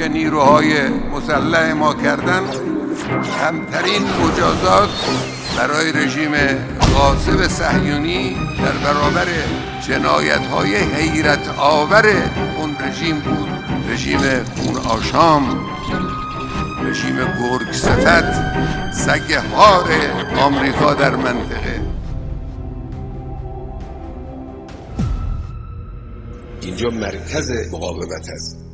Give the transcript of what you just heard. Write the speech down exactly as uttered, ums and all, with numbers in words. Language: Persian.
به نیروهای مسلح ما کردن کمترین مجازات برای رژیم غاصب صهیونی در برابر جنایت‌های حیرت آور اون رژیم بود. رژیم خون آشام، رژیم گرگ صفت، سگ هار آمریکا در منطقه. اینجا مرکز مقاومت است.